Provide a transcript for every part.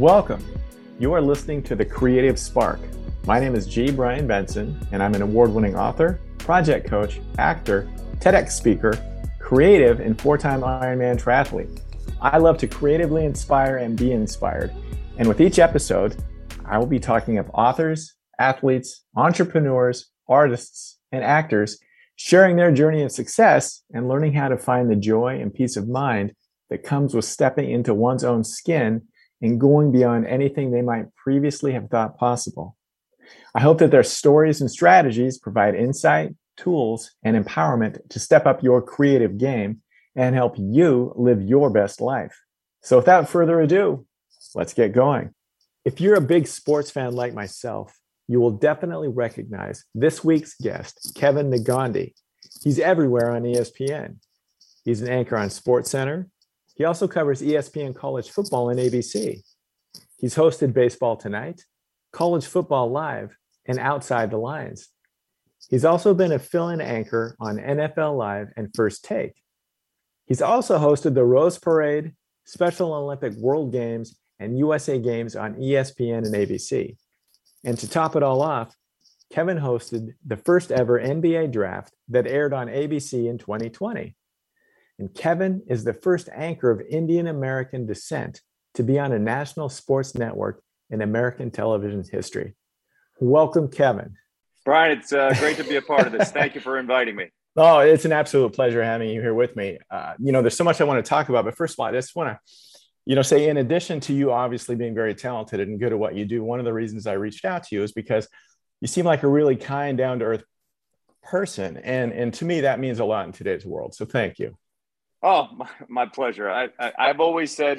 Welcome. You are listening to The Creative Spark. My name is G. Brian Benson, and I'm an award-winning author, project coach, actor, TEDx speaker, creative, and four-time Ironman triathlete. I love to creatively inspire and be inspired. And with each episode, I will be talking of authors, athletes, entrepreneurs, artists, and actors sharing their journey of success and learning how to find the joy and peace of mind that comes with stepping into one's own skin and going beyond anything they might previously have thought possible. I hope that their stories and strategies provide insight, tools, and empowerment to step up your creative game and help you live your best life. So without further ado, let's get going. If you're a big sports fan like myself, you will definitely recognize this week's guest, Kevin Negandhi. He's everywhere on ESPN. He's an anchor on SportsCenter. He also covers ESPN college football on ABC. He's hosted Baseball Tonight, College Football Live, and Outside the Lines. He's also been a fill-in anchor on NFL Live and First Take. He's also hosted the Rose Parade, Special Olympic World Games, and USA Games on ESPN and ABC. And to top it all off, Kevin hosted the first ever NBA draft that aired on ABC in 2020. And Kevin is the first anchor of Indian American descent to be on a national sports network in American television history. Welcome, Kevin. Brian, it's great to be a part of this. Thank you for inviting me. Oh, it's an absolute pleasure having you here with me. There's so much I want to talk about, but first of all, I just want to, say, in addition to you obviously being very talented and good at what you do, one of the reasons I reached out to you is because you seem like a really kind, down-to-earth person. And to me, that means a lot in today's world. So thank you. Oh, my pleasure. I've always said,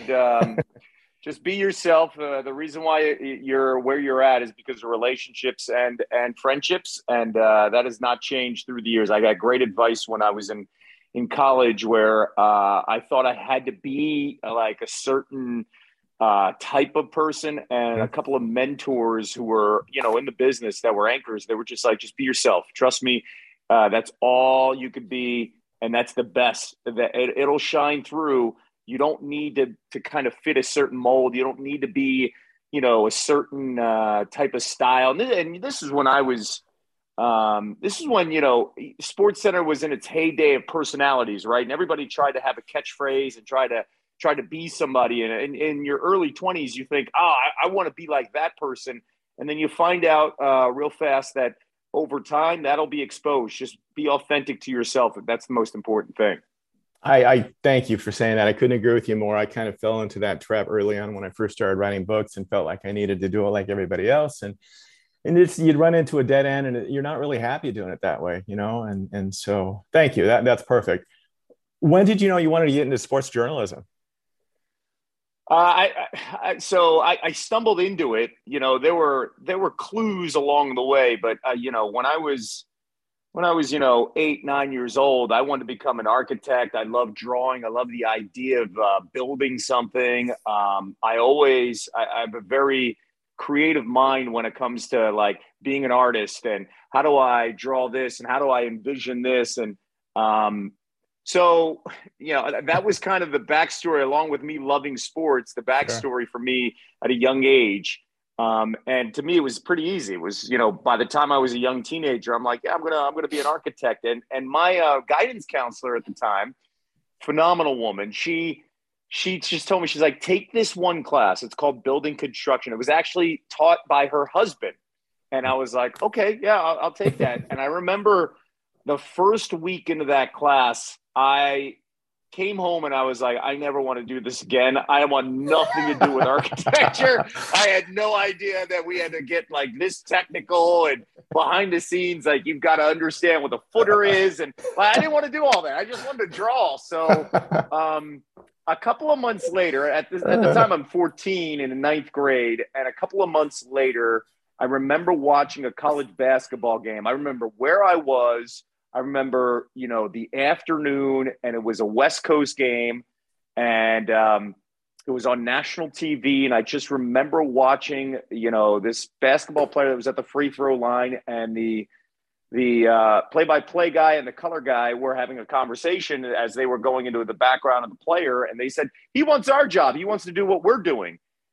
just be yourself. The reason why you're where you're at is because of relationships and friendships. And that has not changed through the years. I got great advice when I was in college where I thought I had to be like a certain type of person, and a couple of mentors who were, in the business that were anchors. They were just like, just be yourself. Trust me. That's all you could be. And that's the best. It'll shine through. You don't need to kind of fit a certain mold. You don't need to be, a certain type of style. And this is when I was, this is when, SportsCenter was in its heyday of personalities, right? And everybody tried to have a catchphrase and try to be somebody. And in your early 20s, you think, I want to be like that person. And then you find out real fast that over time, that'll be exposed. Just be authentic to yourself. That's the most important thing. I thank you for saying that. I couldn't agree with you more. I kind of fell into that trap early on when I first started writing books and felt like I needed to do it like everybody else. And you'd run into a dead end and you're not really happy doing it that way, And so thank you. That's perfect. When did you know you wanted to get into sports journalism? So I stumbled into it. There were clues along the way, but when I was 8, 9 years old, I wanted to become an architect. I love drawing. I love the idea of building something. I have a very creative mind when it comes to like being an artist and how do I draw this and how do I envision this and So, that was kind of the backstory, along with me loving sports, the backstory for me at a young age. And to me, it was pretty easy. It was, by the time I was a young teenager, I'm like, yeah, I'm going to be an architect. And my guidance counselor at the time, phenomenal woman, she just told me, she's like, take this one class. It's called building construction. It was actually taught by her husband. And I was like, okay, yeah, I'll take that. And I remember the first week into that class, I came home and I was like, I never want to do this again. I want nothing to do with architecture. I had no idea that we had to get like this technical and behind the scenes, like you've got to understand what a footer is. And I didn't want to do all that. I just wanted to draw. So a couple of months later, at the time I'm 14 in the 9th grade, and a couple of months later, I remember watching a college basketball game. I remember where I was. I remember, the afternoon, and it was a West Coast game, and it was on national TV. And I just remember watching, this basketball player that was at the free throw line, and the play-by-play guy and the color guy were having a conversation as they were going into the background of the player. And they said, he wants our job. He wants to do what we're doing.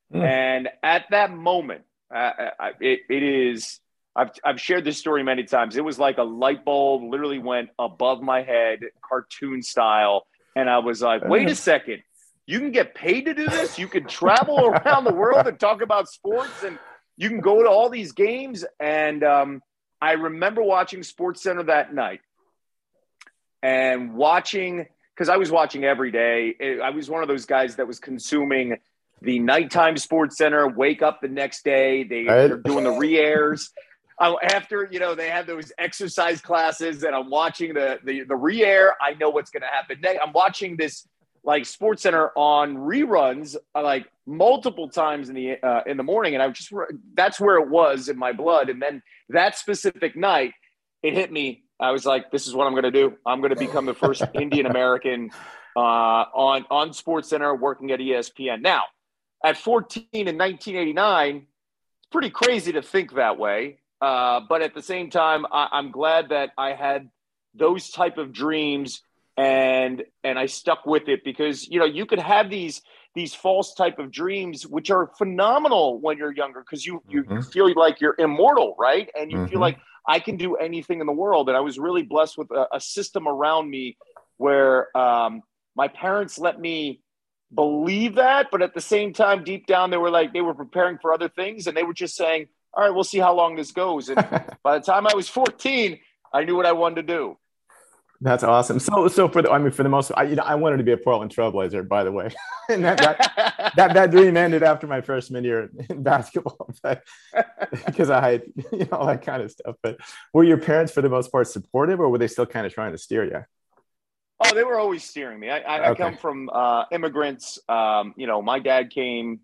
Mm. And at that moment, it is. I've shared this story many times. It was like a light bulb literally went above my head, cartoon style, and I was like, "Wait a second! You can get paid to do this. You can travel around the world and talk about sports, and you can go to all these games." And I remember watching Sports Center that night and watching, because I was watching every day. I was one of those guys that was consuming the nighttime Sports Center, wake up the next day. They're Right. doing the re-airs. After, they have those exercise classes and I'm watching the re-air. I know what's going to happen next. I'm watching this like Sports Center on reruns like multiple times in the morning. And that's where it was in my blood. And then that specific night, it hit me. I was like, this is what I'm going to do. I'm going to become the first Indian American on Sports Center working at ESPN. Now, at 14 in 1989, it's pretty crazy to think that way. But at the same time, I'm glad that I had those type of dreams and I stuck with it because, you could have these false type of dreams, which are phenomenal when you're younger because you feel like you're immortal, right? And you feel like I can do anything in the world. And I was really blessed with a system around me where my parents let me believe that, but at the same time, deep down, they were preparing for other things, and they were just saying, "All right, we'll see how long this goes." And by the time I was 14, I knew what I wanted to do. That's awesome. So for the most, I wanted to be a Portland Trailblazer, by the way, and that dream ended after my freshman year in basketball, but because I had all that kind of stuff. But were your parents, for the most part, supportive, or were they still kind of trying to steer you? Oh, they were always steering me. I Okay. come from immigrants. My dad came.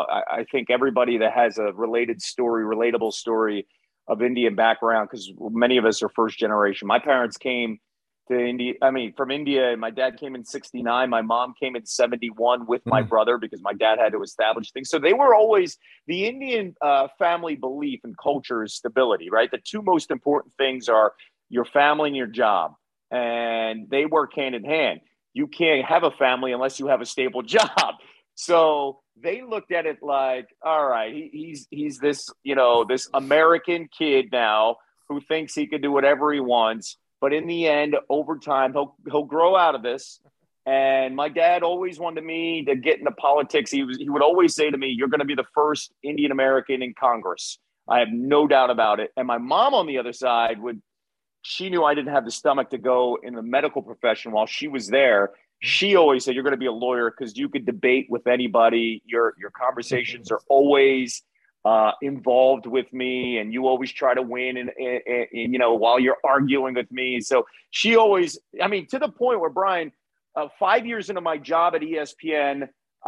I think everybody that has a relatable story of Indian background, because many of us are first generation. My parents came to India. I mean, from India. My dad came in '69. My mom came in '71 with my Mm, brother because my dad had to establish things. So they were always the Indian family belief and culture is stability, right? The two most important things are your family and your job, and they work hand in hand. You can't have a family unless you have a stable job. So they looked at it like, all right, he's this this American kid now who thinks he can do whatever he wants, but in the end, over time, he'll grow out of this. And my dad always wanted me to get into politics. He would always say to me, "You're going to be the first Indian American in Congress. I have no doubt about it." And my mom on the other side she knew I didn't have the stomach to go in the medical profession while she was there. She always said, "You're going to be a lawyer because you could debate with anybody. Your conversations are always involved with me, and you always try to win, and while you're arguing with me." So she always, I mean, to the point where Brian, 5 years into my job at ESPN,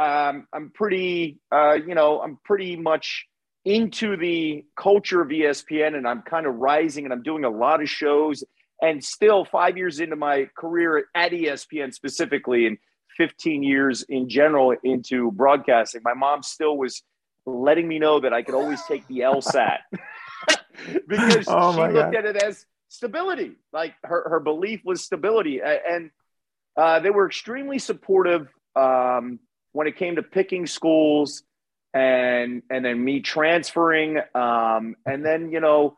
I'm pretty, I'm pretty much into the culture of ESPN, and I'm kind of rising and I'm doing a lot of shows. And still, 5 years into my career at ESPN specifically, and 15 years in general into broadcasting, my mom still was letting me know that I could always take the LSAT because oh she my looked God. at it as stability. Like her belief was stability. And they were extremely supportive when it came to picking schools and then me transferring. And then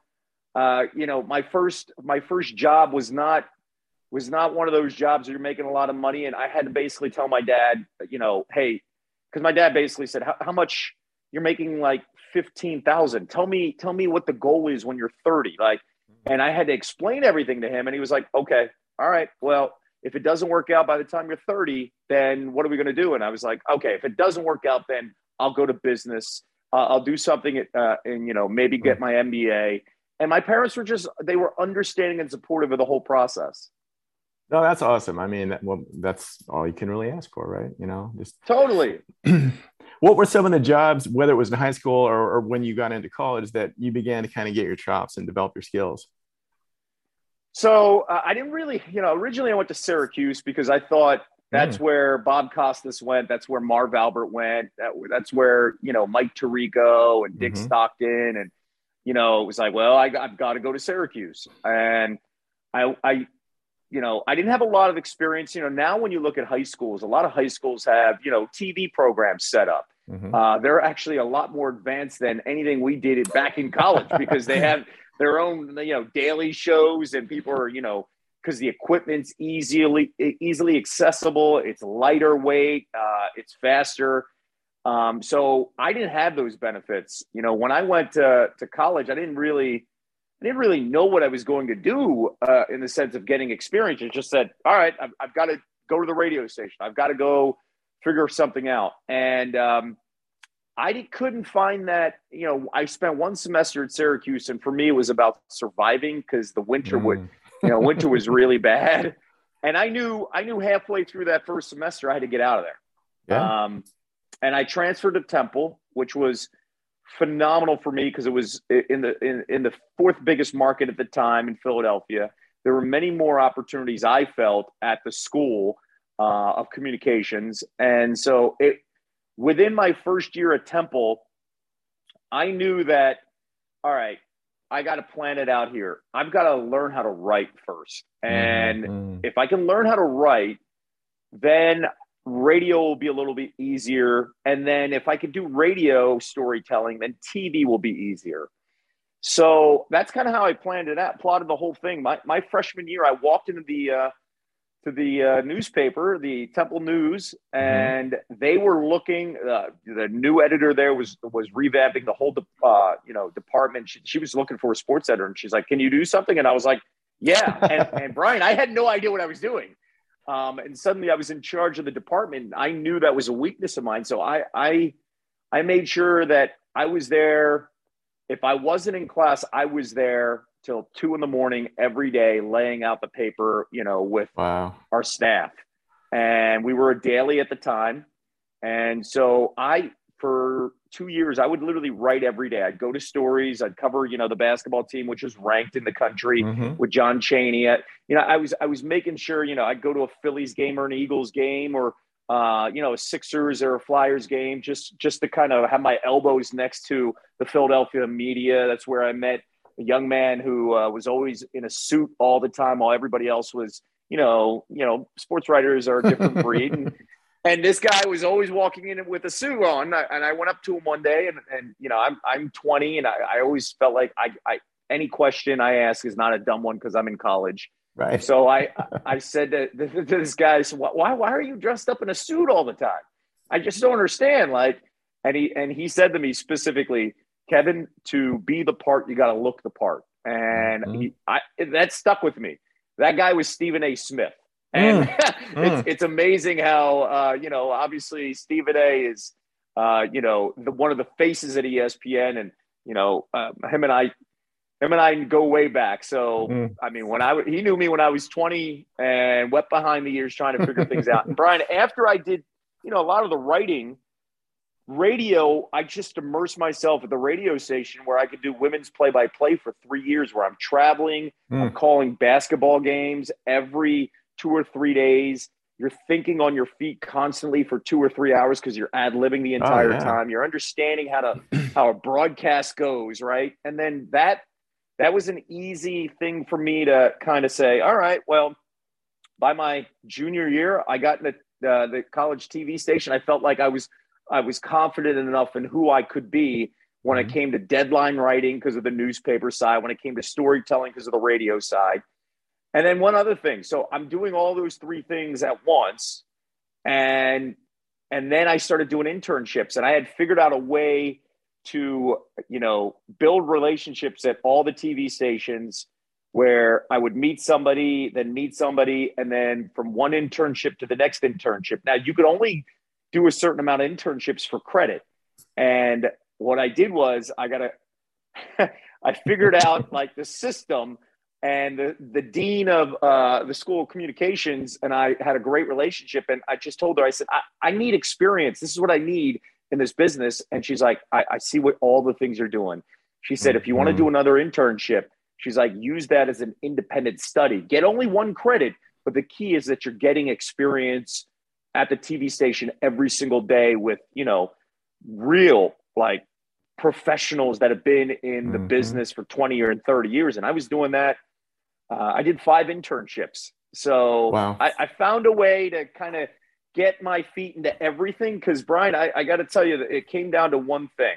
my first job was not one of those jobs where you're making a lot of money, and I had to basically tell my dad, hey, because my dad basically said, how much you're making, like 15,000. Tell me what the goal is when you're 30. Like, and I had to explain everything to him, and he was like, okay, all right, well, if it doesn't work out by the time you're 30, then what are we going to do? And I was like, okay, if it doesn't work out, then I'll go to business. I'll do something and maybe get my MBA. And my parents they were understanding and supportive of the whole process. No, that's awesome. I mean, that's all you can really ask for, right? Just Totally. what were some of the jobs, whether it was in high school or when you got into college, that you began to kind of get your chops and develop your skills? So I didn't really, originally I went to Syracuse because I thought that's Mm, where Bob Costas went. That's where Marv Albert went. That's where, Mike Tirico and Dick hmm Stockton. And, it was like, well, I've got to go to Syracuse. And I didn't have a lot of experience. Now when you look at high schools, a lot of high schools have, TV programs set up. Mm-hmm. They're actually a lot more advanced than anything we did back in college because they have their own, daily shows, and people are, because the equipment's easily accessible. It's lighter weight. It's faster. So I didn't have those benefits. When I went to college, I didn't really know what I was going to do in the sense of getting experience. It just said, all right, I've got to go to the radio station. I've got to go figure something out. And I couldn't find that. I spent one semester at Syracuse, and for me, it was about surviving because the winter winter was really bad. And I knew halfway through that first semester I had to get out of there. Yeah. And I transferred to Temple, which was phenomenal for me because it was in the fourth biggest market at the time in Philadelphia. There were many more opportunities I felt at the school of communications. And so within my first year at Temple, I knew that, all right, I got to plan it out here. I've got to learn how to write first. And if I can learn how to write, then radio will be a little bit easier. And then if I could do radio storytelling, then TV will be easier. So that's kind of how I planned it out, plotted the whole thing. My freshman year, I walked into the newspaper, the Temple News, and they were looking. The new editor there was revamping the whole department. She was looking for a sports editor, and she's like, "Can you do something?" And I was like, "Yeah." And Brian, I had no idea what I was doing. And suddenly I was in charge of the department. I knew that was a weakness of mine. So I made sure that I was there. If I wasn't in class, I was there till 2 a.m. every day, laying out the paper, with our staff. And we were a daily at the time. And so for 2 years, I would literally write every day. I'd go to Stories. I'd cover, the basketball team, which is ranked in the country with John Chaney. I was making sure, I'd go to a Phillies game or an Eagles game or, a Sixers or a Flyers game, just to kind of have my elbows next to the Philadelphia media. That's where I met a young man who was always in a suit all the time while everybody else was, sports writers are a different breed. And this guy was always walking in with a suit on. And I went up to him one day and I'm 20 and I always felt like any question I ask is not a dumb one because I'm in college. Right. So I said to this guy, so why are you dressed up in a suit all the time? I just don't understand. And he said to me specifically, Kevin, to be the part, you got to look the part. And that stuck with me. That guy was Stephen A. Smith. And it's amazing how, obviously Stephen A. is, one of the faces at ESPN, and, him and I go way back. So, I mean, he knew me when I was 20 and went behind the years trying to figure things out. And Brian, after I did, a lot of the writing, radio, I just immersed myself at the radio station where I could do women's play-by-play for 3 years, where I'm traveling, I'm calling basketball games every 2 or 3 days. You're thinking on your feet constantly for 2 or 3 hours because you're ad-libbing the entire time. You're understanding how a broadcast goes, right? And then that was an easy thing for me to kind of say, all right, well, by my junior year, I got in the college TV station. I felt like I was confident enough in who I could be when it came to deadline writing because of the newspaper side, when it came to storytelling because of the radio side. And then one other thing. So I'm doing all those 3 things at once. And then I started doing internships, and I had figured out a way to, build relationships at all the TV stations where I would meet somebody, and then from one internship to the next internship. Now, you could only do a certain amount of internships for credit. And what I did was I figured out like the system, and the dean of the School of Communications and I had a great relationship. And I just told her, I said, I need experience. This is what I need in this business. And she's like, I see what all the things you're doing. She said, if you want to do another internship, she's like, use that as an independent study. Get only 1 credit, but the key is that you're getting experience at the TV station every single day with, real like professionals that have been in the business for 20 or 30 years. And I was doing that. I did 5 internships. So Wow. I found a way to kind of get my feet into everything. Because Brian, I got to tell you that it came down to one thing.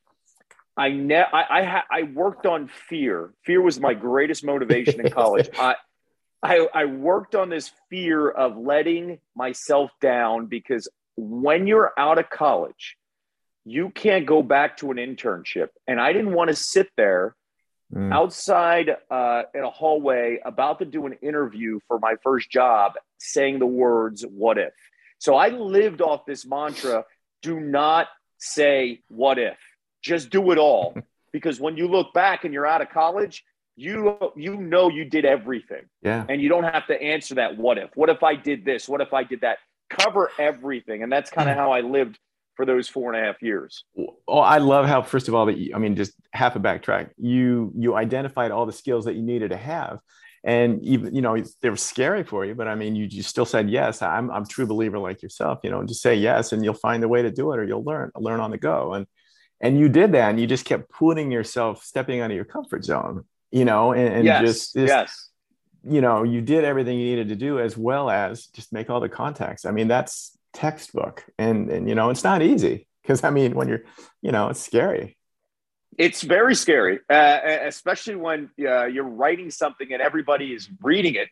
I worked on fear. Fear was my greatest motivation in college. I worked on this fear of letting myself down, because when you're out of college, you can't go back to an internship. And I didn't want to sit there outside in a hallway about to do an interview for my first job saying the words, what if? So I lived off this mantra, do not say what if, just do it all. Because when you look back and you're out of college, you know you did everything. Yeah. And you don't have to answer that what if. What if I did this? What if I did that? Cover everything. And that's kind of how I lived for those 4.5 years. Oh, I love how, first of all, just half a backtrack, you identified all the skills that you needed to have. And even, they were scary for you, but I mean, you still said yes. I'm a true believer like yourself, just say yes, and you'll find a way to do it, or you'll learn on the go. And you did that, and you just kept putting yourself, stepping out of your comfort zone, and yes, yes. You did everything you needed to do, as well as just make all the contacts. I mean, that's textbook, and it's not easy, because I mean, when you're, it's scary. It's very scary, especially when you're writing something and everybody is reading it,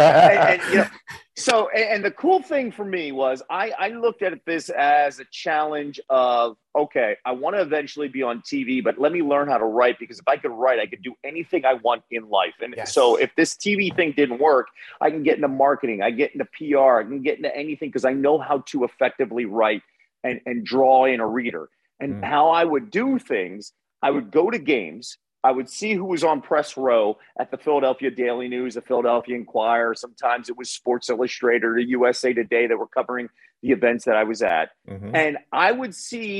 and the cool thing for me was I looked at this as a challenge of, okay, I want to eventually be on TV, but let me learn how to write, because if I could write, I could do anything I want in life. And yes. So if this TV thing didn't work, I can get into marketing, I get into PR, I can get into anything, because I know how to effectively write and draw in a reader. And how I would do things, I would go to games. I would see who was on press row at the Philadelphia Daily News, the Philadelphia Inquirer. Sometimes it was Sports Illustrated or USA Today that were covering the events that I was at. And I would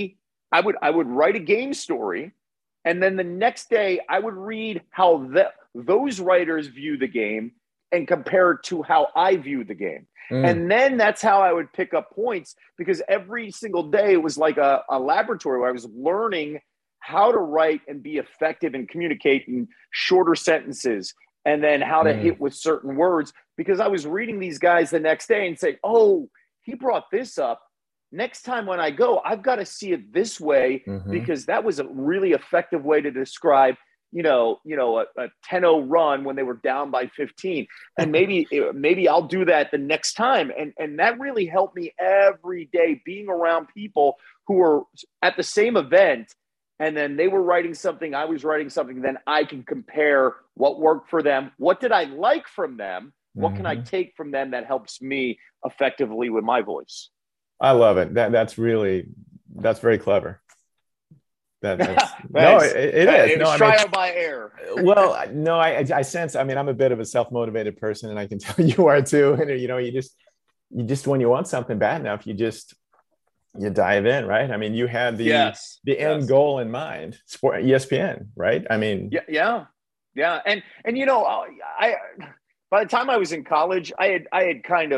write a game story. And then the next day I would read how those writers view the game and compare it to how I view the game. And then that's how I would pick up points, because every single day it was like a laboratory where I was learning how to write and be effective and communicate in shorter sentences, and then how to hit with certain words, because I was reading these guys the next day and say, oh, he brought this up. Next time when I go, I've got to see it this way, because that was a really effective way to describe, a 10-0 run when they were down by 15. And maybe I'll do that the next time. And that really helped me every day, being around people who were at the same event, and then they were writing something, I was writing something, then I can compare what worked for them. What did I like from them? What can I take from them that helps me effectively with my voice? I love it. That's very clever. That's no, it is. It was trial by error. Well, no, I sense, I mean, I'm a bit of a self-motivated person, and I can tell you are too. And, you just, when you want something bad enough, you dive in, right? I mean, you had the end goal in mind, ESPN, right? I mean, yeah. And I by the time I was in college, I had kind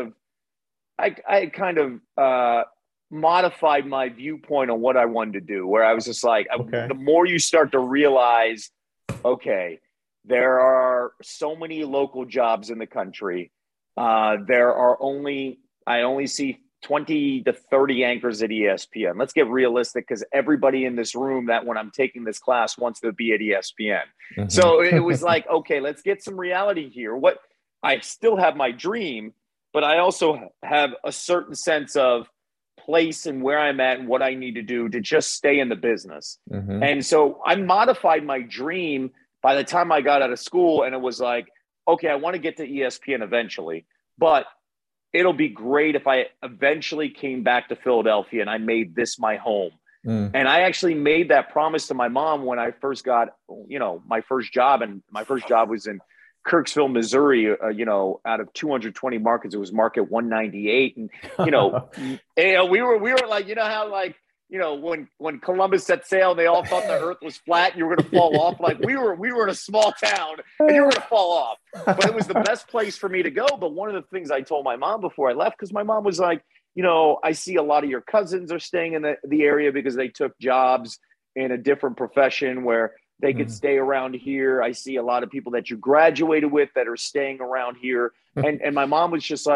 of modified my viewpoint on what I wanted to do, where I was just like, the more you start to realize, okay, there are so many local jobs in the country. I only see 20 to 30 anchors at ESPN. Let's get realistic, because everybody in this room that when I'm taking this class wants to be at ESPN. So it was like, okay, let's get some reality here. I still have my dream, but I also have a certain sense of place and where I'm at and what I need to do to just stay in the business. And so I modified my dream by the time I got out of school, and it was like, okay, I want to get to ESPN eventually, but it'll be great if I eventually came back to Philadelphia and I made this my home. And I actually made that promise to my mom when I first got, my first job. And my first job was in Kirksville, Missouri, out of 220 markets, it was market 198. And, we were like, how like, when Columbus set sail, they all thought the earth was flat and you were going to fall off. Like we were in a small town and you were going to fall off, but it was the best place for me to go. But one of the things I told my mom before I left, because my mom was like, I see a lot of your cousins are staying in the area because they took jobs in a different profession where they could stay around here. I see a lot of people that you graduated with that are staying around here. And my mom was just like,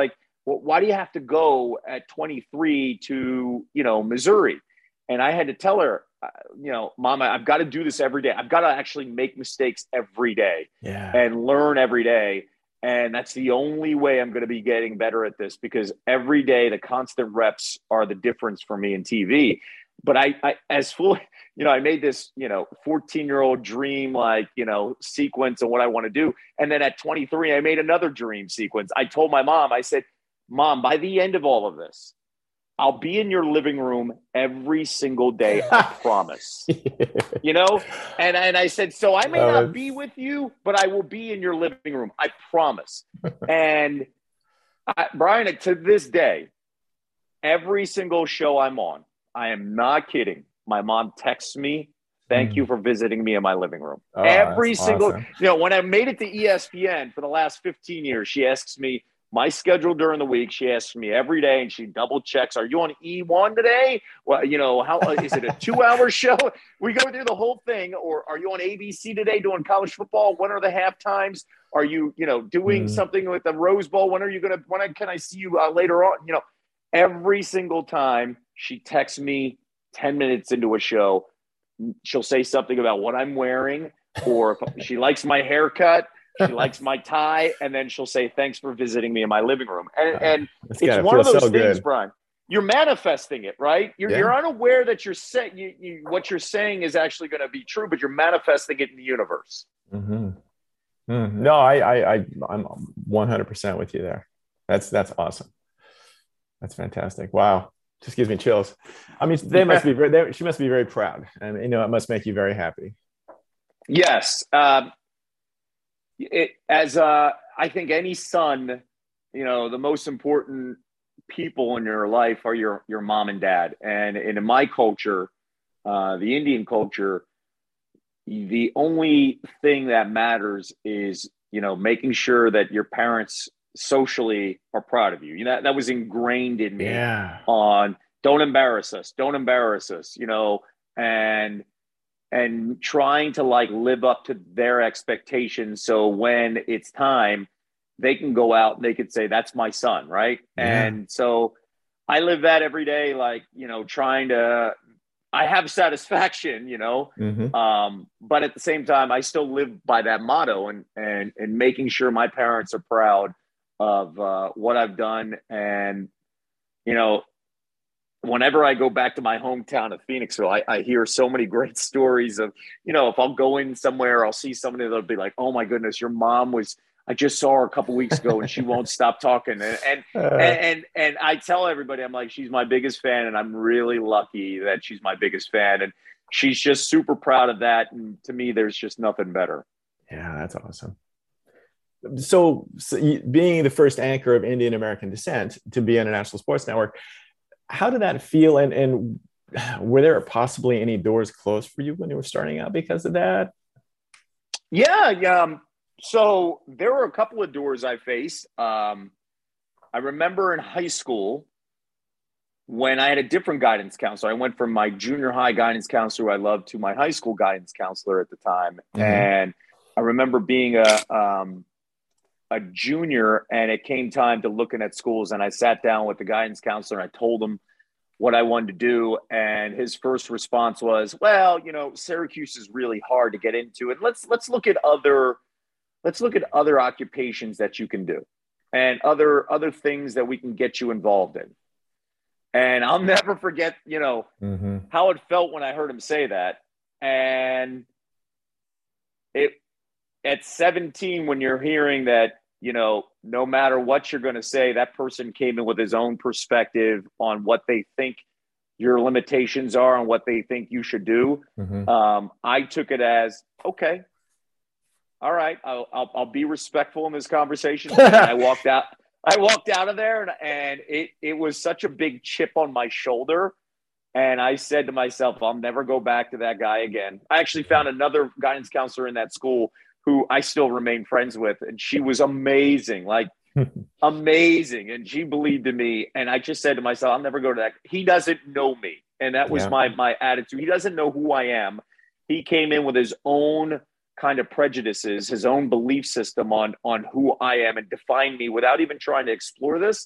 well, why do you have to go at 23 to, Missouri? And I had to tell her, Mama, I've got to do this every day. I've got to actually make mistakes every day and learn every day. And that's the only way I'm going to be getting better at this, because every day the constant reps are the difference for me in TV. But I made this, 14-year-old dream, sequence of what I want to do. And then at 23, I made another dream sequence. I told my mom, I said, Mom, by the end of all of this, I'll be in your living room every single day. I promise. And I said, so I may not be with you, but I will be in your living room. I promise. And Brian, to this day, every single show I'm on, I am not kidding, my mom texts me, thank you for visiting me in my living room. Every single, awesome. When I made it to ESPN for the last 15 years, she asks me my schedule during the week. She asks me every day, and she double checks, are you on E1 today? Well, how is it a 2-hour show? We go through the whole thing. Or are you on ABC today doing college football? When are the half times? Are you, doing something with the Rose Bowl? When can I see you later on? Every single time she texts me 10 minutes into a show, she'll say something about what I'm wearing, or if she likes my haircut, she likes my tie, and then she'll say, thanks for visiting me in my living room. And it's one of those things, good. Brian, you're manifesting it, right? You're unaware that you're saying what you're saying is actually going to be true, but you're manifesting it in the universe. Mm-hmm. No, I'm 100% with you there. That's awesome. That's fantastic. Wow. Just gives me chills. I mean, she must be very proud, and it must make you very happy. Yes. I think any son, the most important people in your life are your mom and dad. And in my culture, the Indian culture, the only thing that matters is, making sure that your parents socially are proud of you. That was ingrained in me on don't embarrass us, and trying to live up to their expectations. So when it's time, they can go out and they could say, that's my son. Right. Yeah. And so I live that every day, trying to, I have satisfaction, but at the same time, I still live by that motto and making sure my parents are proud of what I've done. And, whenever I go back to my hometown of Phoenixville, I hear so many great stories of, if I'll go in somewhere, I'll see somebody that'll be like, oh my goodness, your mom I just saw her a couple weeks ago and she won't stop talking. And I tell everybody, I'm like, she's my biggest fan, and I'm really lucky that she's my biggest fan. And she's just super proud of that. And to me, there's just nothing better. Yeah, that's awesome. So being the first anchor of Indian American descent to be on a national sports network, how did that feel? And were there possibly any doors closed for you when you were starting out because of that? Yeah. So there were a couple of doors I faced. I remember in high school when I had a different guidance counselor. I went from my junior high guidance counselor, who I loved, to my high school guidance counselor at the time. Mm-hmm. And I remember being a junior, and it came time to looking at schools, and I sat down with the guidance counselor and I told him what I wanted to do. And his first response was, well, Syracuse is really hard to get into, and let's look at other occupations that you can do and other things that we can get you involved in. And I'll never forget, mm-hmm. how it felt when I heard him say that. And at 17, when you're hearing that, no matter what you're going to say, that person came in with his own perspective on what they think your limitations are and what they think you should do. Mm-hmm. I took it as, okay, all right, I'll be respectful in this conversation. And I walked out of there, and it was such a big chip on my shoulder. And I said to myself, I'll never go back to that guy again. I actually found another guidance counselor in that school who I still remain friends with. And she was amazing, amazing. And she believed in me. And I just said to myself, I'll never go to that. He doesn't know me. And that was my attitude. He doesn't know who I am. He came in with his own kind of prejudices, his own belief system on who I am, and defined me without even trying to explore this.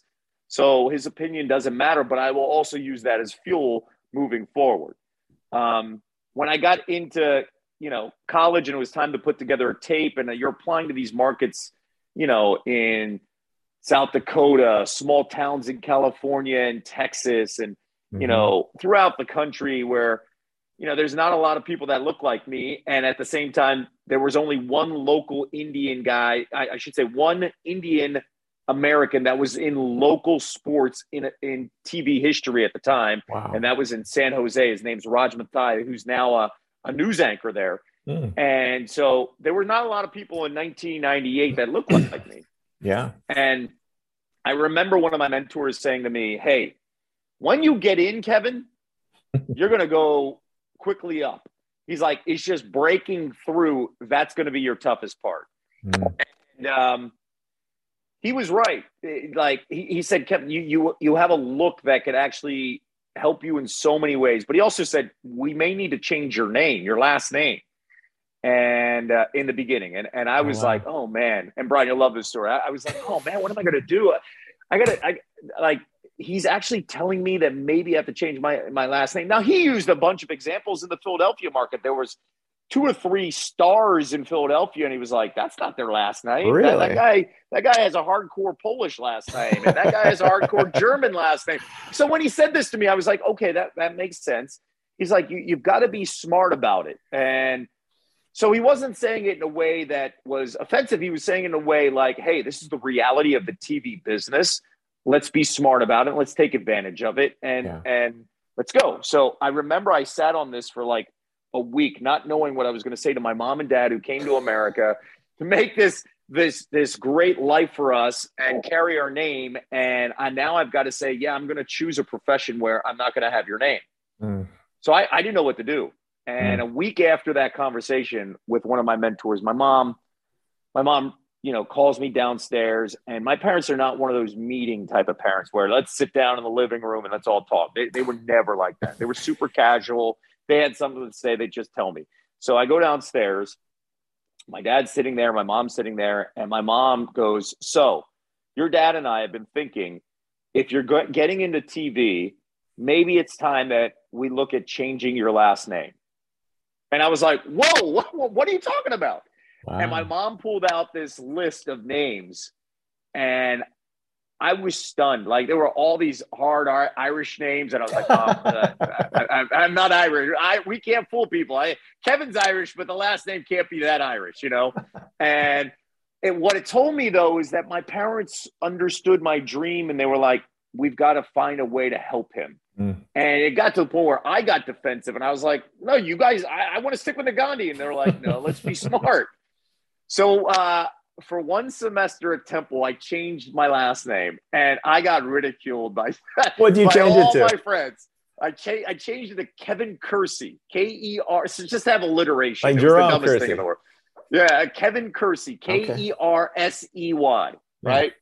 So his opinion doesn't matter, but I will also use that as fuel moving forward. When I got into, college and it was time to put together a tape and you're applying to these markets, in South Dakota, small towns in California and Texas and, throughout the country where, there's not a lot of people that look like me. And at the same time, there was only one local Indian guy, I should say one Indian American that was in local sports in TV history at the time. Wow. And that was in San Jose. His name's Raj Mathai, who's now a news anchor there. And so there were not a lot of people in 1998 that looked like me. Yeah. And I remember one of my mentors saying to me, hey, when you get in, Kevin, you're going to go quickly up. He's like, it's just breaking through. That's going to be your toughest part. And he was right. Like he said, Kevin, you have a look that could actually help you in so many ways. But he also said, we may need to change your name, your last name. And in the beginning. And I was like, oh man. And Brian, you'll love this story. I was like, oh man, what am I going to do? He's actually telling me that maybe I have to change my last name. Now he used a bunch of examples in the Philadelphia market. There was 2 or 3 stars in Philadelphia. And he was like, that's not their last name. Really? That guy has a hardcore Polish last name. And that guy has a hardcore German last name. So when he said this to me, I was like, okay, that makes sense. He's like, you've got to be smart about it. And so he wasn't saying it in a way that was offensive. He was saying it in a way like, hey, this is the reality of the TV business. Let's be smart about it. Let's take advantage of it. And let's go. So I remember I sat on this for like a week, not knowing what I was going to say to my mom and dad who came to America to make this great life for us and carry our name. And now I've got to say, yeah, I'm going to choose a profession where I'm not going to have your name. So I didn't know what to do. And a week after that conversation with one of my mentors, my mom, calls me downstairs, and my parents are not one of those meeting type of parents where let's sit down in the living room and let's all talk. They were never like that. They were super casual. They had something to say. They just tell me. So I go downstairs, my dad's sitting there, my mom's sitting there, and my mom goes, so your dad and I have been thinking, if you're getting into TV, maybe it's time that we look at changing your last name. And I was like, whoa, what are you talking about? Wow. And my mom pulled out this list of names, and I was stunned. Like there were all these hard Irish names, and I was like, oh, I'm not Irish. We can't fool people. Kevin's Irish, but the last name can't be that Irish, And what it told me, though, is that my parents understood my dream, and they were like, we've got to find a way to help him. And it got to the point where I got defensive, and I was like, no, you guys, I want to stick with the Gandhi. And they're like, no, let's be smart. So for one semester at Temple, I changed my last name, and I got ridiculed by what did you change it to? All my friends. I changed it to Kevin Kersey, K-E-R. So just have alliteration. Like it Jerome was the dumbest Kersey. thing in the world. Yeah, Kevin Kersey, Kersey, right?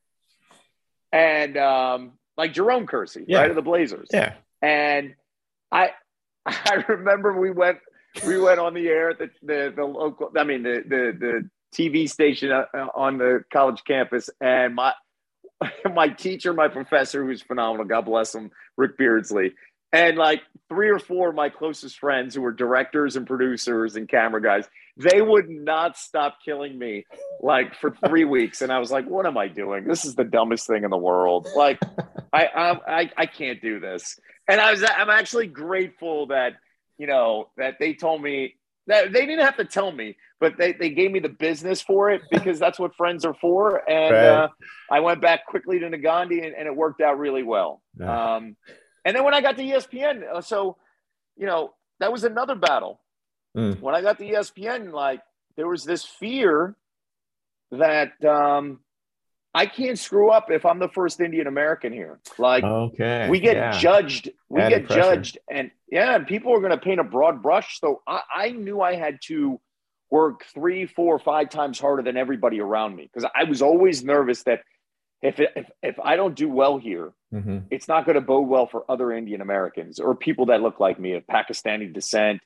And like Jerome Kersey, right, of the Blazers. Yeah. And I remember we went on the air at the local. I mean the TV station on the college campus, and my teacher, my professor, who's phenomenal, God bless him, Rick Beardsley, and like 3 or 4 of my closest friends who were directors and producers and camera guys, they would not stop killing me like for 3 weeks. And I was like, what am I doing? This is the dumbest thing in the world. Like, I can't do this. And I'm actually grateful that, that they told me that they didn't have to tell me, but they gave me the business for it because that's what friends are for. And I went back quickly to Nagandi and it worked out really well. Yeah. And then when I got to ESPN, that was another battle. When I got to ESPN, like there was this fear that I can't screw up if I'm the first Indian American here. Like, we get judged. We get judged, and people are going to paint a broad brush. So I knew I had to work 3, 4, 5 times harder than everybody around me because I was always nervous that if I don't do well here, it's not going to bode well for other Indian Americans or people that look like me of Pakistani descent.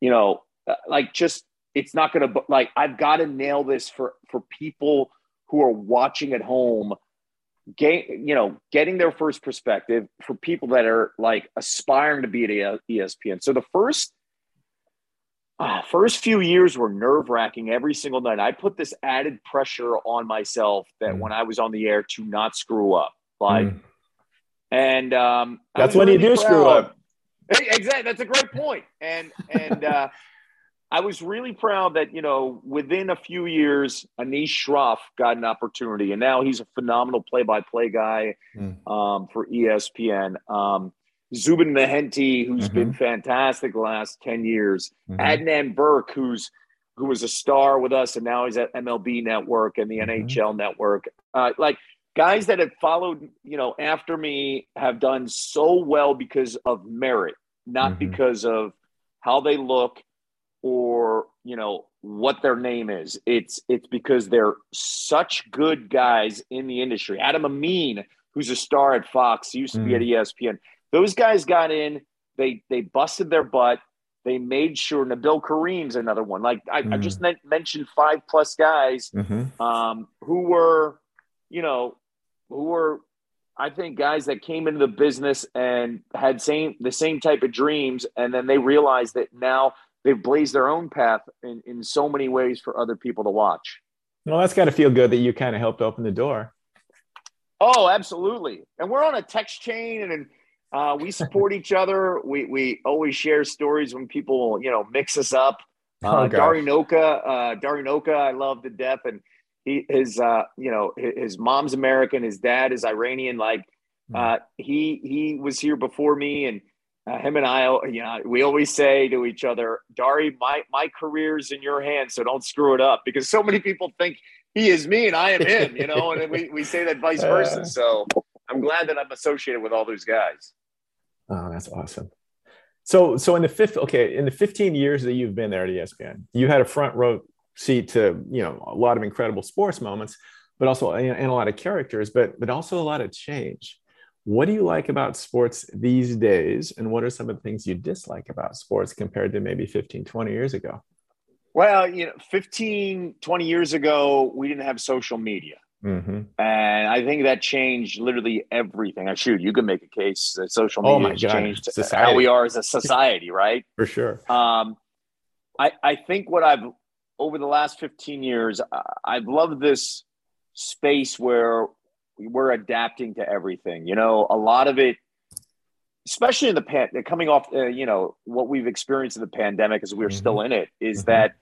It's not going to, like, I've got to nail this for people who are watching at home getting their first perspective for people that are like aspiring to be at ESPN. So the first few years were nerve-wracking every single night. I put this added pressure on myself that when I was on the air to not screw up. And that's when really you do proud. Screw up. Exactly. That's a great point. And I was really proud that, within a few years, Anish Shroff got an opportunity, and now he's a phenomenal play-by-play guy for ESPN. Zubin Mehenti, who's been fantastic the last 10 years. Adnan Burke, who was a star with us, and now he's at MLB Network and the NHL Network. Guys that have followed, after me have done so well because of merit, not because of how they look or, what their name is. It's because they're such good guys in the industry. Adam Amin, who's a star at Fox, used to be at ESPN. Those guys got in, they busted their butt. They made sure. Nabil Kareem's another one. I just mentioned 5+ guys who were, I think, guys that came into the business and had the same type of dreams, and then they realized that now they've blazed their own path in so many ways for other people to watch. Well, that's got to feel good that you kind of helped open the door. Oh, absolutely. And we're on a text chain, and we support each other. We always share stories when people, mix us up. Dari Noka, I love to death. And his mom's American, his dad is Iranian. He was here before me, and him and I, we always say to each other, Dari, my career's in your hands, so don't screw it up, because so many people think he is me and I am him, and we say that vice versa. So I'm glad that I'm associated with all those guys. Oh, that's awesome. So in the 15 years that you've been there at ESPN, you had a front row seat to, a lot of incredible sports moments, but also and a lot of characters, but also a lot of change. What do you like about sports these days? And what are some of the things you dislike about sports compared to maybe 15, 20 years ago? Well, 15, 20 years ago, we didn't have social media. And I think that changed literally everything. You could make a case that social media has changed how we are as a society, right? For sure. I think over the last 15 years, I've loved this space where we're adapting to everything. A lot of it, especially in coming off, what we've experienced in the pandemic as we're still in it, is that,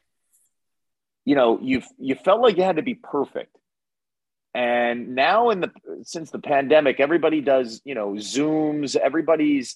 you felt like you had to be perfect. And now since the pandemic, everybody does, Zooms, everybody's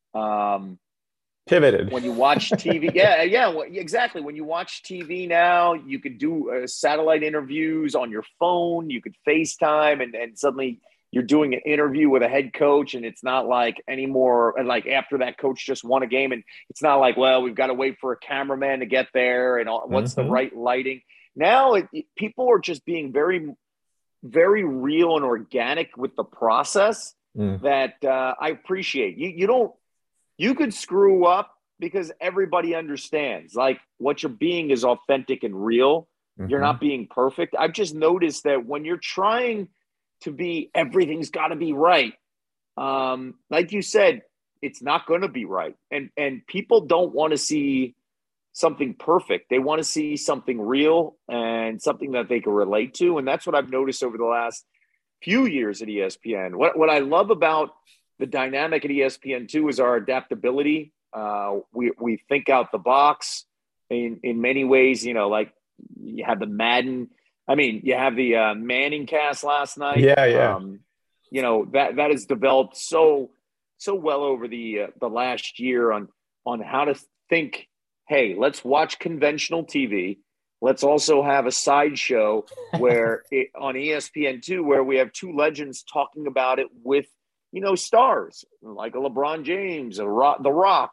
pivoted. When you watch TV, exactly. When you watch TV now, you could do satellite interviews on your phone. You could FaceTime, and suddenly you're doing an interview with a head coach, and it's not like anymore. And after that coach just won a game, and it's not like, well, we've got to wait for a cameraman to get there, and what's the right lighting. Now people are just being very, very real and organic with the process that I appreciate. You could screw up because everybody understands. What you're being is authentic and real. You're not being perfect. I've just noticed that when you're trying to be, everything's got to be right. Like you said, it's not going to be right. And people don't want to see something perfect. They want to see something real and something that they can relate to. And that's what I've noticed over the last few years at ESPN. What I love about the dynamic at ESPN2 is our adaptability. We think out the box in many ways. You have the Madden. You have the Manning cast last night. Yeah. That has developed so well over the last year on how to think. Hey, let's watch conventional TV. Let's also have a sideshow where on ESPN2, where we have two legends talking about it with, stars like a LeBron James, The Rock,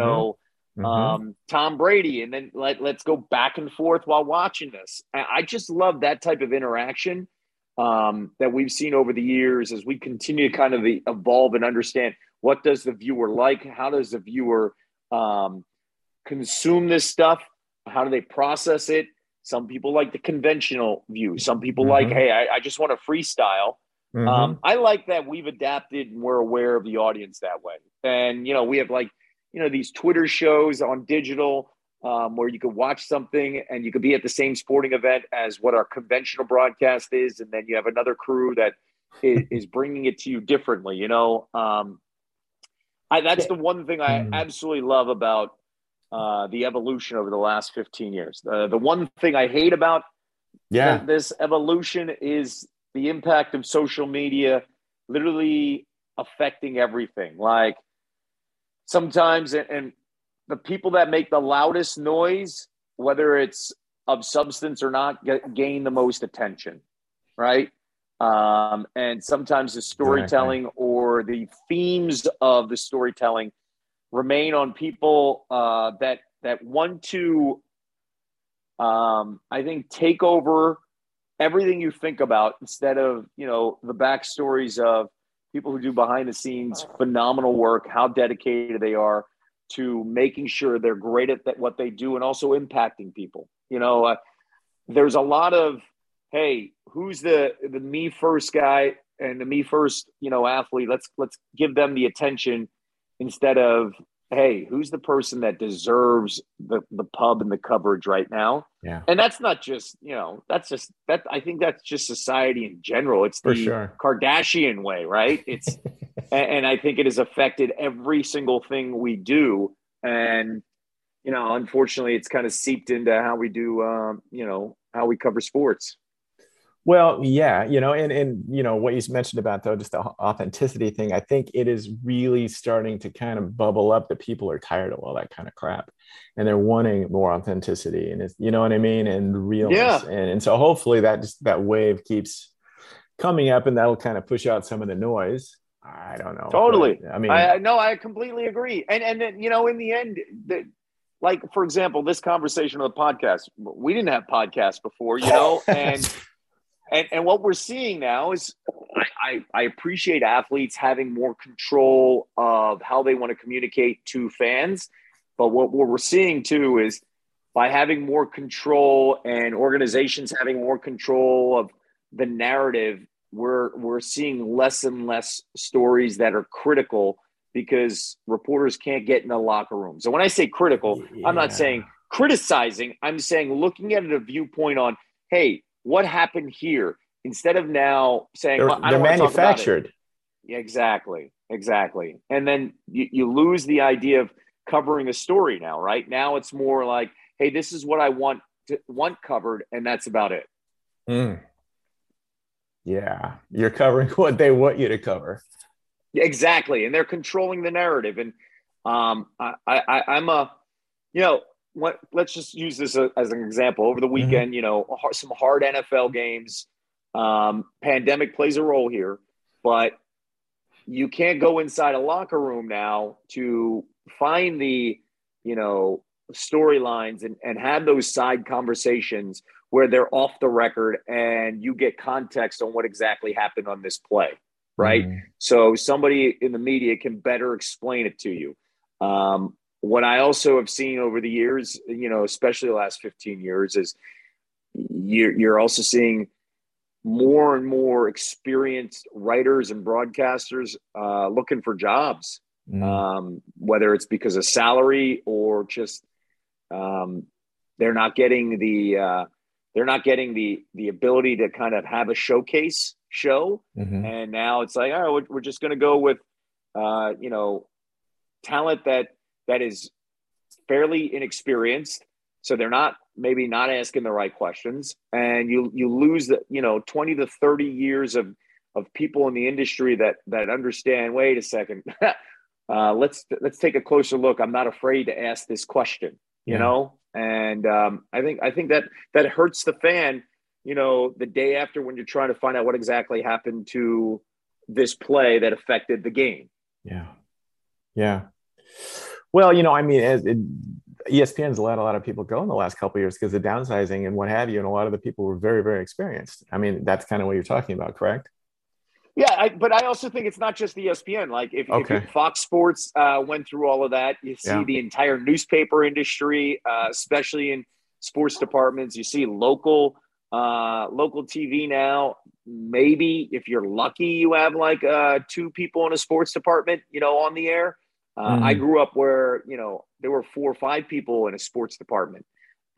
Tom Brady. And then let's go back and forth while watching this. I just love that type of interaction that we've seen over the years as we continue to kind of evolve and understand what does the viewer like? How does the viewer consume this stuff? How do they process it? Some people like the conventional view. Some people like, hey, I just want to freestyle. Mm-hmm. I like that we've adapted and we're aware of the audience that way. And, we have these Twitter shows on digital where you could watch something and you could be at the same sporting event as what our conventional broadcast is. And then you have another crew that is bringing it to you differently. That's the one thing I Mm. absolutely love about the evolution over the last 15 years. The one thing I hate about Yeah. this evolution is the impact of social media literally affecting everything. Like sometimes, and the people that make the loudest noise, whether it's of substance or not, gain the most attention, right? And sometimes the Exactly. storytelling or the themes of the storytelling remain on people that want to, I think, take over everything you think about instead of the backstories of people who do behind the scenes phenomenal work, how dedicated they are to making sure they're great at what they do and also impacting people. There's a lot of, hey, who's the me first guy and the me first athlete, let's give them the attention instead of, hey, who's the person that deserves the pub and the coverage right now. Yeah, And that's not just, that's just that. I think that's just society in general. It's for the sure. Kardashian way, right? And I think it has affected every single thing we do. And, unfortunately, it's kind of seeped into how we do, how we cover sports. Well, yeah, and what you mentioned about though, just the authenticity thing, I think it is really starting to kind of bubble up that people are tired of all that kind of crap, and they're wanting more authenticity, and it's, you know what I mean, and realness, Yeah, and so hopefully that wave keeps coming up, and that'll kind of push out some of the noise. I don't know, but totally. I mean, I no, I completely agree. And then, in the end, like, for example, this conversation on the podcast, we didn't have podcasts before, and what we're seeing now is I appreciate athletes having more control of how they want to communicate to fans. But what we're seeing too is by having more control and organizations having more control of the narrative, we're seeing less and less stories that are critical because reporters can't get in the locker room. So when I say critical, I'm not saying yeah, criticizing. I'm saying looking at it a viewpoint on, hey, what happened here? Instead of now saying, they're I they're don't want to talk about it. manufactured. Yeah, exactly. Exactly. And then you lose the idea of covering a story now, right? Now it's more like, hey, this is what I want covered, and that's about it. Mm, yeah, you're covering what they want you to cover. Exactly. And they're controlling the narrative. And I'm a, let's just use this as an example. Over the Mm-hmm. weekend, some hard NFL games. Pandemic plays a role here, but you can't go inside a locker room now to find the, storylines and have those side conversations where they're off the record and you get context on what exactly happened on this play, right? Mm-hmm. So somebody in the media can better explain it to you. What I also have seen over the years, especially the last 15 years, is you're also seeing more and more experienced writers and broadcasters looking for jobs, Mm, whether it's because of salary or just um, they're not getting the ability to kind of have a showcase show, mm-hmm. and now it's like, oh, we're just going to go with talent that is fairly inexperienced, so they're not asking the right questions, and you lose the 20 to 30 years of people in the industry that understand. Wait a second, let's take a closer look. I'm not afraid to ask this question, Yeah. and I think that hurts the fan. The day after when you're trying to find out what exactly happened to this play that affected the game. Yeah. Yeah. Well, I mean, ESPN's let a lot of people go in the last couple of years because of downsizing and what have you, and a lot of the people were very, very experienced. I mean, that's kind of what you're talking about, correct? Yeah, but I also think it's not just ESPN. Like if you Okay. Fox Sports went through all of that, you see Yeah. the entire newspaper industry, especially in sports departments. You see local TV now. maybe if you're lucky, you have like 2 people in a sports department, on the air. I grew up where, there were 4 or 5 people in a sports department.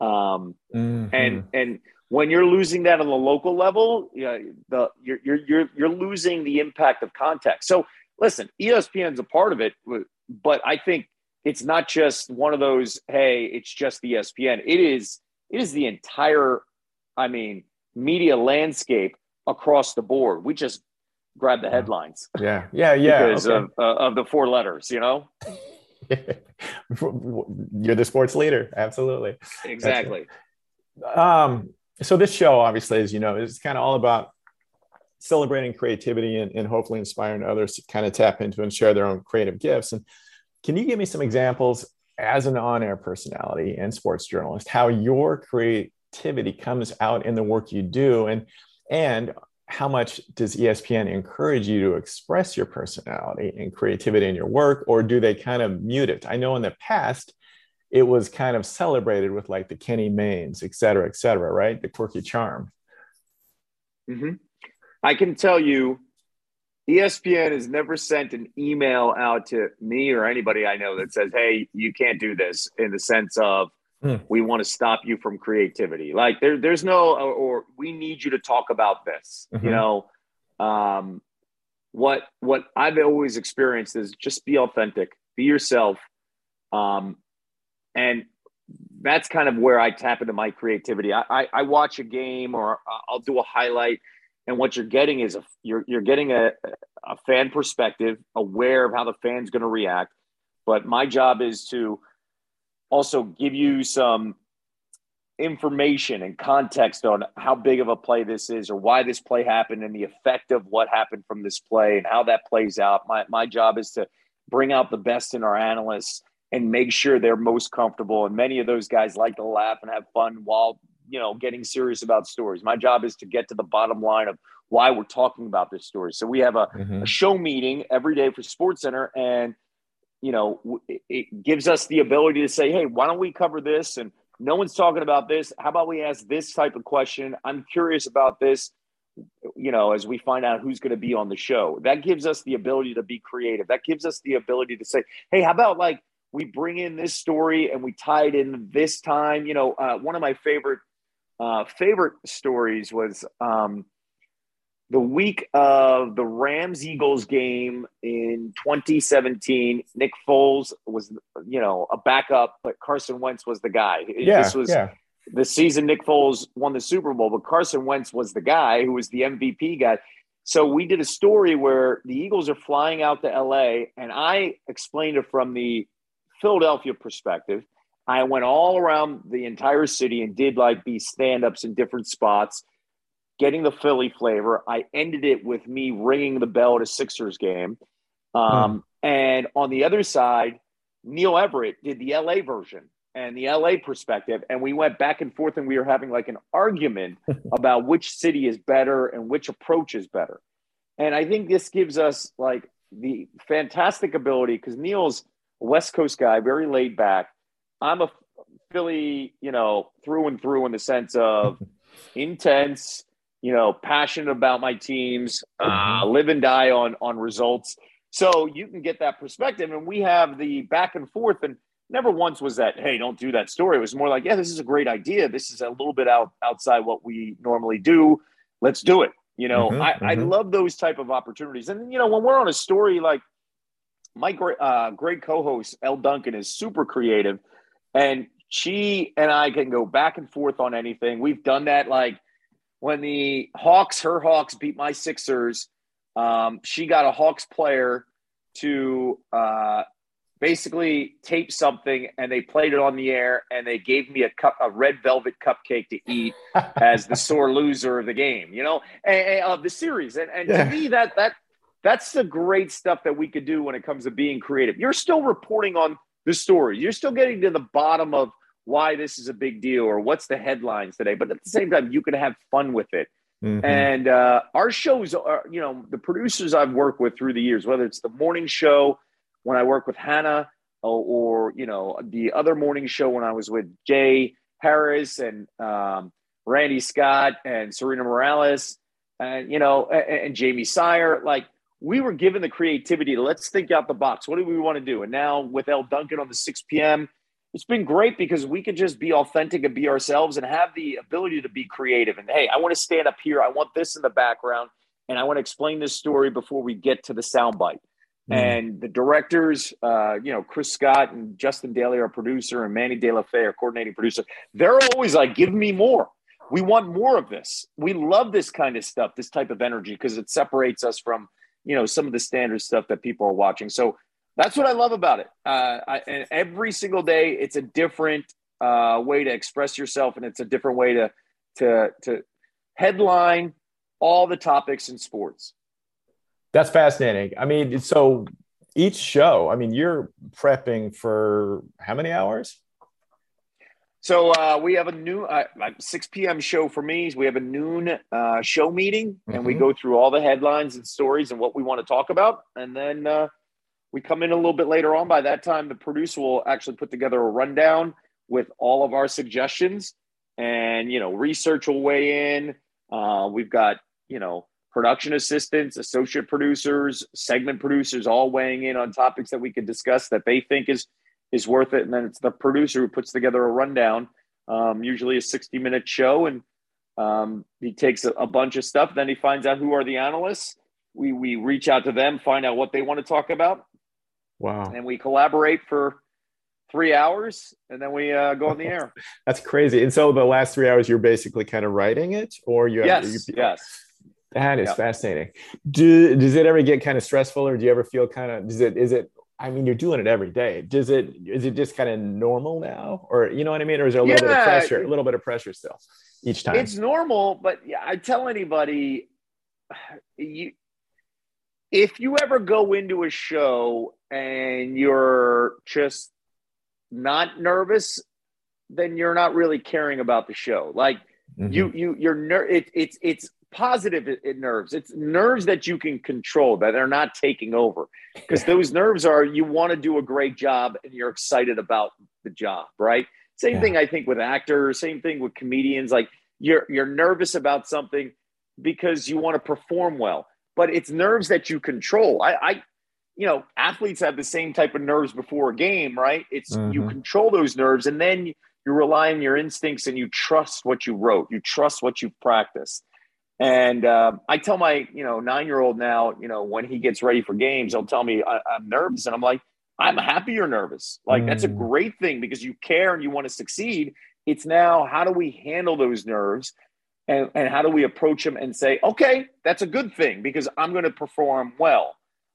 And when you're losing that on the local level, you're losing the impact of context. So listen, ESPN's a part of it, but I think it's not just one of those, hey, it's just ESPN. It is the entire, media landscape across the board. We just grab the headlines. Yeah. Because of the 4 letters, You're the sports leader. Absolutely. Exactly. So this show, obviously, as you know, is kind of all about celebrating creativity and hopefully inspiring others to kind of tap into and share their own creative gifts. And can you give me some examples as an on-air personality and sports journalist, how your creativity comes out in the work you do, and how much does ESPN encourage you to express your personality and creativity in your work, or do they kind of mute it? I know in the past, it was kind of celebrated with like the Kenny Maynes, et cetera, right? The quirky charm. Mm-hmm. I can tell you, ESPN has never sent an email out to me or anybody I know that says, hey, you can't do this, in the sense of, we want to stop you from creativity. Like there's no, or we need you to talk about this. What I've always experienced is just be authentic, be yourself. And that's kind of where I tap into my creativity. I watch a game, or I'll do a highlight, and what you're getting is you're getting a fan perspective, aware of how the fan's going to react. But my job is to also give you some information and context on how big of a play this is, or why this play happened, and the effect of what happened from this play and how that plays out. My job is to bring out the best in our analysts and make sure they're most comfortable. And many of those guys like to laugh and have fun while, getting serious about stories. My job is to get to the bottom line of why we're talking about this story. So we have a show meeting every day for SportsCenter, and it gives us the ability to say, hey, why don't we cover this? And no one's talking about this. How about we ask this type of question? I'm curious about this, as we find out who's going to be on the show. That gives us the ability to be creative. That gives us the ability to say, hey, how about like we bring in this story and we tie it in this time? One of my favorite stories was the week of the Rams-Eagles game in 2017. Nick Foles was, a backup, but Carson Wentz was the guy. This was the season Nick Foles won the Super Bowl, but Carson Wentz was the guy who was the MVP guy. So we did a story where the Eagles are flying out to LA, and I explained it from the Philadelphia perspective. I went all around the entire city and did like these stand-ups in different spots, getting the Philly flavor. I ended it with me ringing the bell at a Sixers game. And on the other side, Neil Everett did the LA version and the LA perspective. And we went back and forth, and we were having like an argument about which city is better and which approach is better. And I think this gives us like the fantastic ability, because Neil's a West Coast guy, very laid back. I'm a Philly, through and through, in the sense of intense, passionate about my teams, live and die on results. So you can get that perspective, and we have the back and forth, and never once was that, hey, don't do that story. It was more like, yeah, this is a great idea. This is a little bit outside what we normally do. Let's do it. I love those type of opportunities. And, when we're on a story, like my great co-host, Elle Duncan, is super creative, and she and I can go back and forth on anything. We've done that. Like when her Hawks beat my Sixers, she got a Hawks player to basically tape something, and they played it on the air, and they gave me a red velvet cupcake to eat as the sore loser of the game, and of the series. And to me, that's the great stuff that we could do when it comes to being creative. You're still reporting on the story. You're still getting to the bottom of why this is a big deal or what's the headlines today. But at the same time, you can have fun with it. And our shows are, the producers I've worked with through the years, whether it's the morning show when I work with Hannah, or the other morning show when I was with Jay Harris and Randy Scott and Serena Morales, and and Jamie Sire. Like, we were given the creativity to let's think out the box. What do we want to do? And now with Elle Duncan on the 6 p.m., it's been great because we could just be authentic and be ourselves and have the ability to be creative. And hey, I want to stand up here. I want this in the background, and I want to explain this story before we get to the soundbite. And the directors, Chris Scott and Justin Daly, our producer, and Manny De La Fey, our coordinating producer, they're always like, give me more. We want more of this. We love this kind of stuff, this type of energy, because it separates us from, some of the standard stuff that people are watching. So that's what I love about it. And every single day, it's a different way to express yourself, and it's a different way to headline all the topics in sports. That's fascinating. I mean, so each show, I mean, you're prepping for how many hours? So we have a noon, 6 p.m. show for me. We have a noon show meeting, and we go through all the headlines and stories and what we want to talk about. And then we come in a little bit later on. By that time, the producer will actually put together a rundown with all of our suggestions, and, research will weigh in. We've got, production assistants, associate producers, segment producers, all weighing in on topics that we could discuss that they think is worth it. And then it's the producer who puts together a rundown, usually a 60-minute show. And he takes a bunch of stuff. Then he finds out who are the analysts. We reach out to them, find out what they want to talk about. Wow. And we collaborate for 3 hours, and then we go on the air. That's crazy. And so the last 3 hours, you're basically kind of writing it, or Yes. That is fascinating. Does it ever get kind of stressful, or do you ever feel kind of, is it, I mean, you're doing it every day. Is it just kind of normal now, or, you know what I mean? Or is there a little bit of pressure still each time? It's normal, but I tell anybody, if you ever go into a show and you're just not nervous, then you're not really caring about the show. Like, it's positive nerves. It's nerves that you can control, that are not taking over, because those nerves are, you want to do a great job and you're excited about the job, right? Same thing, I think, with actors, same thing with comedians. Like, you're nervous about something because you want to perform well, but it's nerves that you control. Athletes have the same type of nerves before a game, right? It's you control those nerves, and then you rely on your instincts, and you trust what you wrote. You trust what you've practiced. And I tell my, 9-year-old now, when he gets ready for games, he'll tell me I'm nervous. And I'm like, I'm happy you're nervous. Like, that's a great thing, because you care and you want to succeed. It's now, how do we handle those nerves, and how do we approach them and say, okay, that's a good thing, because I'm going to perform well.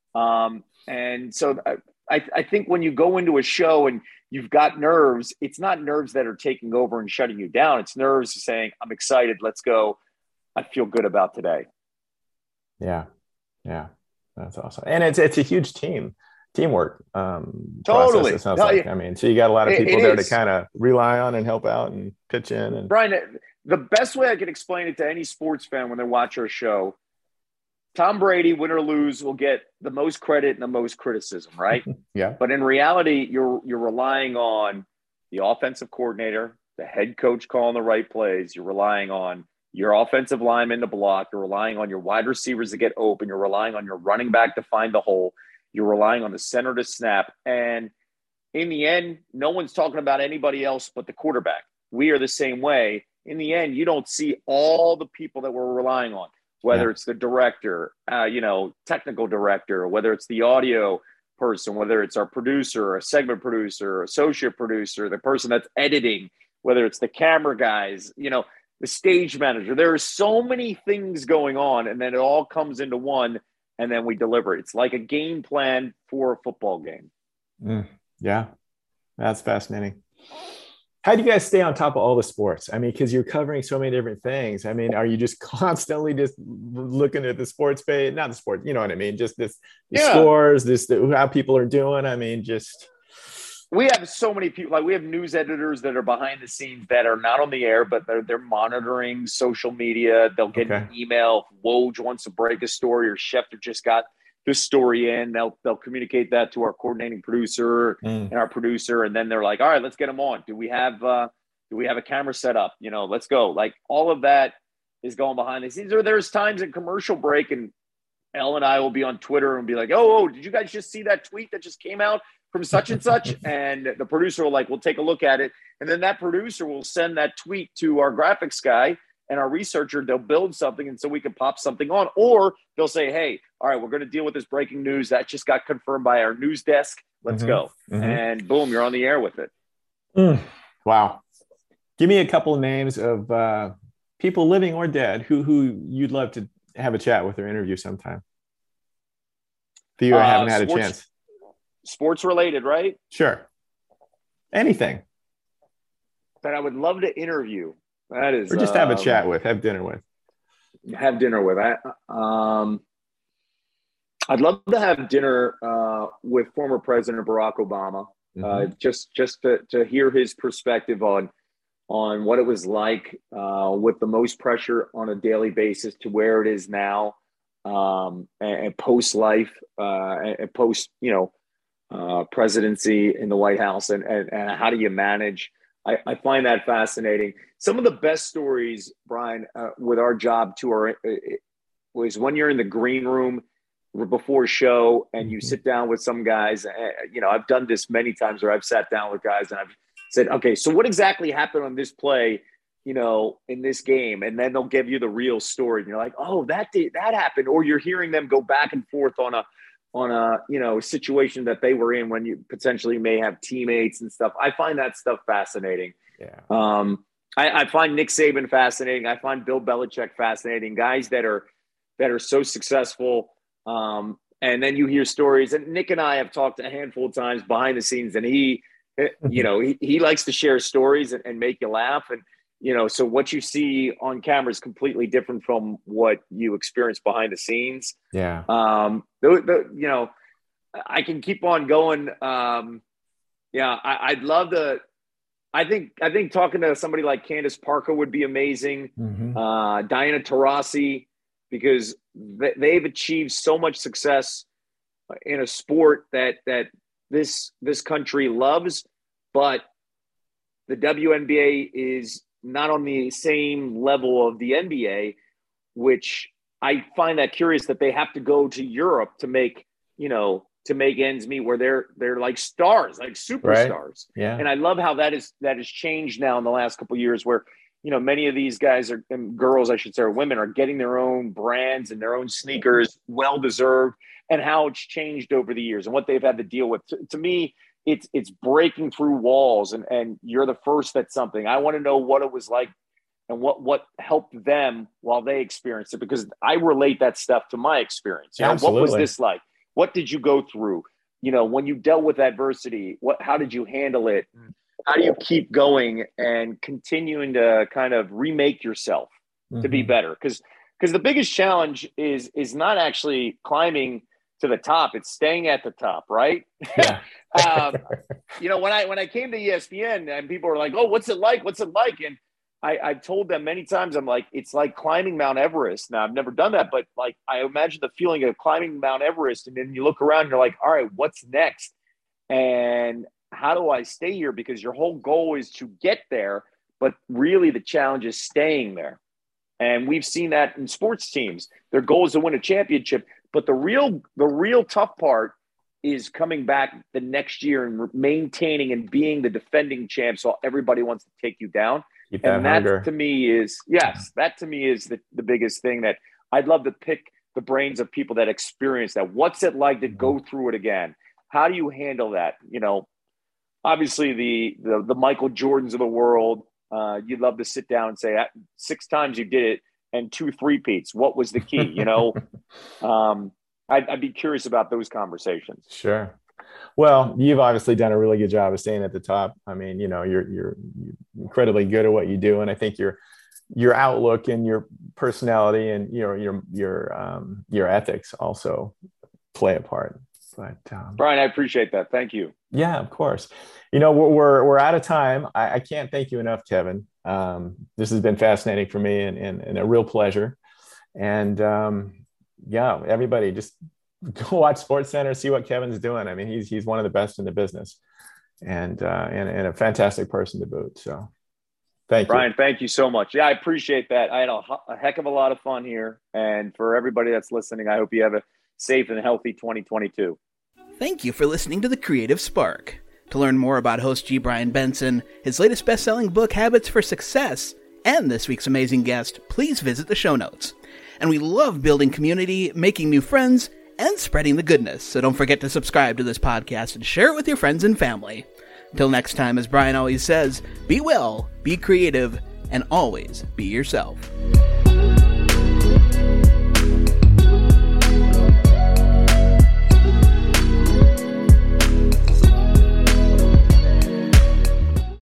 And so I think when you go into a show and you've got nerves, it's not nerves that are taking over and shutting you down. It's nerves saying, I'm excited. Let's go. I feel good about today. Yeah. That's awesome. And it's a huge teamwork totally process, it sounds like. I mean, so you got a lot of people there to kind of rely on and help out and pitch in. And Brian, the best way I can explain it to any sports fan when they watch our show, Tom Brady, win or lose, will get the most credit and the most criticism, right? Yeah. But in reality, you're relying on the offensive coordinator, the head coach calling the right plays. You're relying on your offensive lineman to block. You're relying on your wide receivers to get open. You're relying on your running back to find the hole. You're relying on the center to snap. And in the end, no one's talking about anybody else but the quarterback. We are the same way. In the end, you don't see all the people that we're relying on, whether it's the director, technical director, whether it's the audio person, whether it's our producer, a segment producer, associate producer, the person that's editing, whether it's the camera guys, the stage manager. There are so many things going on, and then it all comes into one, and then we deliver. It's like a game plan for a football game. Yeah, that's fascinating. How do you guys stay on top of all the sports? I mean, because you're covering so many different things. I mean, are you just constantly just looking at the sports page? Not the sports, you know what I mean? Just the scores, how people are doing. I mean, just... We have so many people. Like, we have news editors that are behind the scenes that are not on the air, but they're monitoring social media. They'll get an email if Woj wants to break a story, or Schefter just got this story in. They'll communicate that to our coordinating producer and our producer, and then they're like, all right, let's get them on. Do we have a camera set up? Let's go. Like, all of that is going behind the scenes. Or there's times in commercial break and Elle and I will be on Twitter and be like, oh, did you guys just see that tweet that just came out from such and such? And the producer will we'll take a look at it. And then that producer will send that tweet to our graphics guy and our researcher. They'll build something. And so we can pop something on, or they'll say, hey, all right, we're going to deal with this breaking news that just got confirmed by our news desk. Let's go. And boom, you're on the air with it. Wow. Give me a couple of names of people living or dead who you'd love to have a chat with or interview sometime. If you haven't had a chance. Sports related, right? Sure. Anything that I would love to interview. That is, or just have a chat with, have dinner with. I'd love to have dinner with former President Barack Obama, just to hear his perspective on what it was like with the most pressure on a daily basis to where it is now, and post life, and post presidency in the White House, and how do you manage? I find that fascinating. Some of the best stories, Brian, with our job too, was when you're in the green room before a show and you sit down with some guys. I've done this many times where I've sat down with guys and I've said, okay, so what exactly happened on this play, in this game? And then they'll give you the real story. And you're like, oh, that happened. Or you're hearing them go back and forth on a situation that they were in when you potentially may have teammates and stuff. I find that stuff fascinating. Yeah. I find Nick Saban fascinating. I find Bill Belichick fascinating. Guys that are so successful. And then you hear stories, and Nick and I have talked a handful of times behind the scenes, and he likes to share stories and make you laugh. And, so what you see on camera is completely different from what you experience behind the scenes. Yeah. I can keep on going. I'd love to. I think talking to somebody like Candace Parker would be amazing. Diana Taurasi, because they've achieved so much success in a sport that this country loves, but the WNBA is not on the same level of the NBA, which I find that curious that they have to go to Europe to make ends meet, where they're like stars, like superstars. Right. Yeah. And I love how that has changed now in the last couple of years, where, many of these guys and girls, I should say, or women, are getting their own brands and their own sneakers, well-deserved, and how it's changed over the years and what they've had to deal with. To me, it's breaking through walls, and you're the first at something. I want to know what it was like and what helped them while they experienced it, because I relate that stuff to my experience. Absolutely. What was this like? What did you go through? When you dealt with adversity, how did you handle it? How do you keep going and continuing to kind of remake yourself to be better? Because the biggest challenge is not actually climbing to the top; it's staying at the top, right? Yeah. When I came to ESPN and people were like, "Oh, what's it like? What's it like?" And I've told them many times, I'm like, it's like climbing Mount Everest. Now, I've never done that, but like, I imagine the feeling of climbing Mount Everest, and then you look around and you're like, all right, what's next? And how do I stay here? Because your whole goal is to get there, but really the challenge is staying there. And we've seen that in sports teams. Their goal is to win a championship, but the real tough part is coming back the next year and maintaining and being the defending champs while everybody wants to take you down. And that to me is the biggest thing that I'd love to pick the brains of people that experience that. What's it like to go through it again? How do you handle that? Obviously the Michael Jordans of the world, you'd love to sit down and say 6 times you did it and 2 3-peats. What was the key? I'd be curious about those conversations. Sure. Well, you've obviously done a really good job of staying at the top. I mean, you're incredibly good at what you do, and I think your outlook and your personality and your ethics also play a part. But Brian, I appreciate that. Thank you. Yeah, of course. We're out of time. I can't thank you enough, Kevin. This has been fascinating for me and a real pleasure. And everybody just go watch SportsCenter, see what Kevin's doing. I mean, he's one of the best in the business, and a fantastic person to boot. So Thank you. Brian, thank you so much. Yeah, I appreciate that. I had a heck of a lot of fun here. And for everybody that's listening, I hope you have a safe and healthy 2022. Thank you for listening to The Creative Spark. To learn more about host G. Brian Benson, his latest best-selling book, Habits for Success, and this week's amazing guest, please visit the show notes. And we love building community, making new friends, and spreading the goodness. So don't forget to subscribe to this podcast and share it with your friends and family. Till next time, as Brian always says, be well, be creative, and always be yourself.